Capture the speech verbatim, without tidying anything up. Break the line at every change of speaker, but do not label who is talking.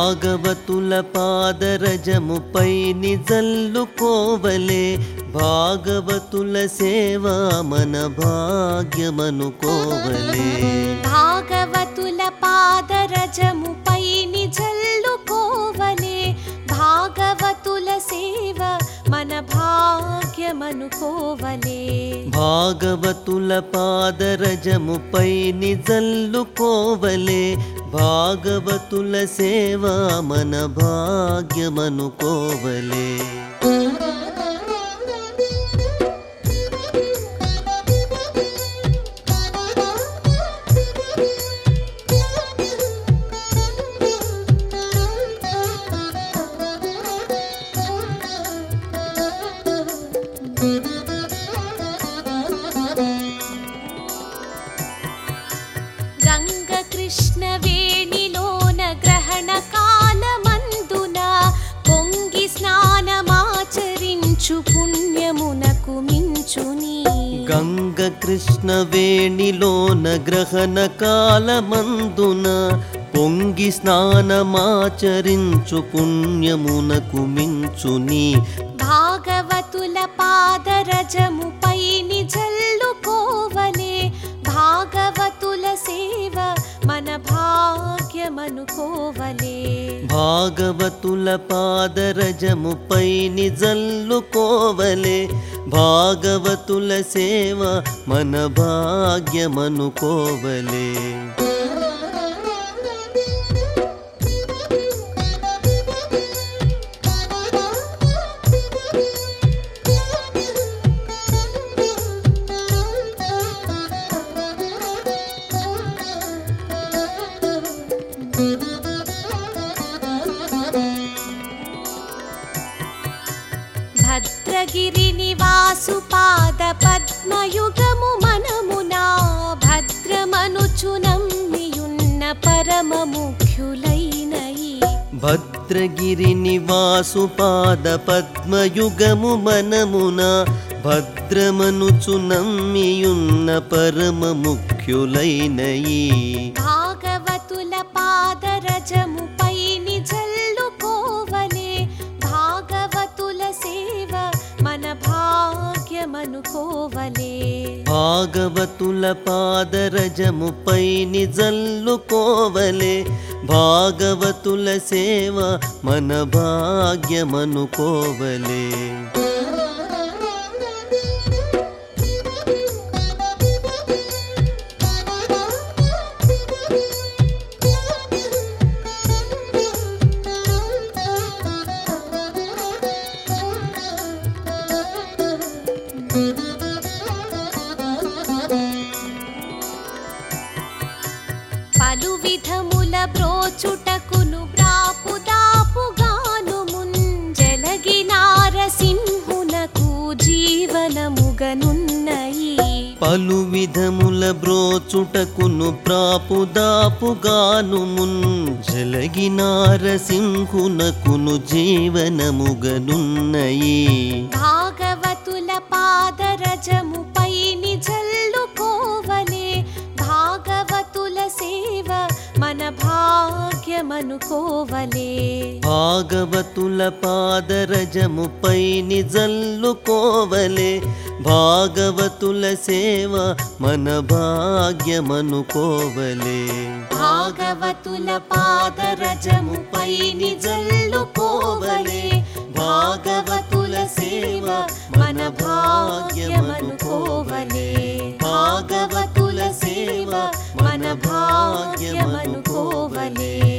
భాగవతుల పాదరజముపై నిజల్లుకోవలే భాగవతుల సేవ మన భాగ్యమనుకోవలే
భాగవతుల పాదరజముపై నిజల్లుకోవలే భాగవతుల సేవ మన భాగ్యమనుకోవలే
భాగవతుల పాదరజముపై నిజల్లుకోవలే భాగవతుల సేవ మన భాగ్యమనుకోవలే
గంగ కృష్ణ వేణిలోన గ్రహణ కాలమందున పొంగి స్నానమాచరించు పుణ్యమునకు మించుని
గంగ కృష్ణ వేణిలోన గ్రహణ కాలమందున పొంగి స్నానమాచరించు పుణ్యమునకు మించుని
భాగవతుల పాదరజముపై నిజల్లుకోవలే భాగవతుల సేవ మన భాగ్యమనుకోవలే
భాగవతుల పాదరజముపై నిజల్లుకోవలే భాగవతుల సేవ మన భాగ్యమనుకోవలే
భద్రగిరి నివాసు పాద పద్మయుగము మనమునా భద్రమనుచు నమ్మియున్న పరమ ముఖ్యులైనయి
భద్రగిరి నివాసు పాద పద్మయుగము మనమున భద్రమనుచు నమ్మియున్న పరమ ముఖ్యులైనయి
భాగవతుల పాదరజముపై నిజల్లుకోవలే భాగవతుల సేవ మన భాగ్యమనుకోవలే
భాగవతుల పాదరజముపై నిజల్లుకోవలే భాగవతుల సేవ మన భాగ్యమనుకోవలే
పలు విధముల బ్రోచుటకును బ్రాపుదాపుగాను ముంజలగి నారసింహునకు జీవనముగనున్నయి
పలు విధముల బ్రోచుటకును ప్రాపుదాపుగాను ముంజలగి నారసింహునకును జీవనముగనున్నయి
భాగవతుల పాదరజముపై నిజల్లుకోవలే భాగవతుల సేవ మన భాగ్యమనుకోవలే
భాగవతుల పాదరజముపై నిజల్లుకోవలే భాగవతుల సేవ మన భాగ్యమనుకోవలే
భాగవతుల పాదరజముపై నిజల్లుకోవలే భాగవతుల సేవ మన భాగ్యమనుకోవలే భాగవతుల సేవ మన భాగ్యమనుకోవలే